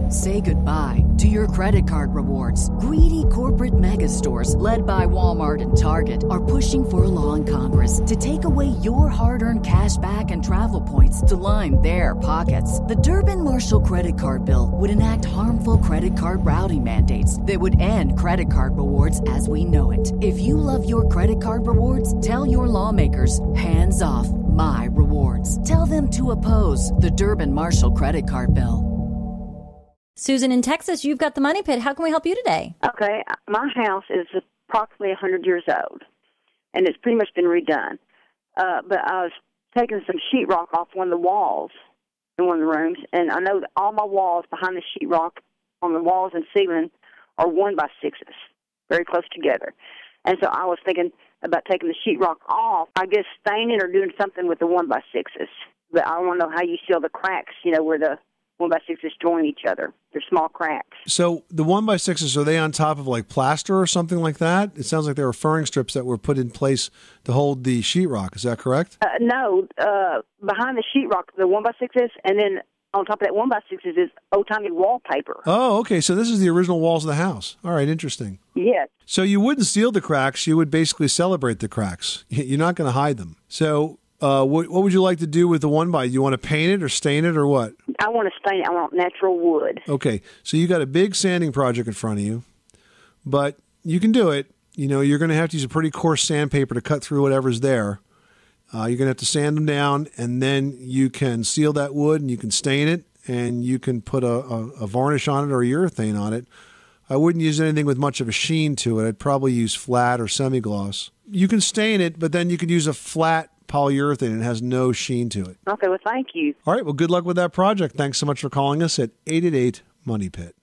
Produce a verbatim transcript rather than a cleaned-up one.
Say goodbye to your credit card rewards. Greedy corporate mega stores, led by Walmart and Target, are pushing for a law in Congress to take away your hard-earned cash back and travel points to line their pockets. The Durbin-Marshall credit card bill would enact harmful credit card routing mandates that would end credit card rewards as we know it. If you love your credit card rewards, tell your lawmakers, hands off my rewards. Tell them to oppose the Durbin-Marshall credit card bill. Susan in Texas, you've got the Money Pit. How can we help you today? Okay, my house is approximately one hundred years old, and it's pretty much been redone. Uh, but I was taking some sheetrock off one of the walls in one of the rooms, and I know that all my walls behind the sheetrock on the walls and ceiling are one by sixes, very close together. And so I was thinking about taking the sheetrock off, I guess staining or doing something with the one by sixes. But I want to know how you seal the cracks, you know, where the one by sixes join each other. They're small cracks. So the one by sixes, are they on top of like plaster or something like that? It sounds like they were furring strips that were put in place to hold the sheetrock. Is that correct? Uh, no, uh, behind the sheetrock, the one by sixes, and then on top of that one by sixes is old-timey wallpaper. Oh, okay. So this is the original walls of the house. All right, interesting. Yes. So you wouldn't seal the cracks. You would basically celebrate the cracks. You're not going to hide them. So uh, what, what would you like to do with the one by? You want to paint it or stain it or what? I want to stain it. I want natural wood. Okay. So you got a big sanding project in front of you, but you can do it. You know, you're going to have to use a pretty coarse sandpaper to cut through whatever's there. Uh, you're going to have to sand them down, and then you can seal that wood, and you can stain it, and you can put a, a, a varnish on it or a urethane on it. I wouldn't use anything with much of a sheen to it. I'd probably use flat or semi-gloss. You can stain it, but then you could use a flat polyurethane and it has no sheen to it. Okay, well, thank you. All right, well, good luck with that project. Thanks so much for calling us at eight eight eight, Money Pit.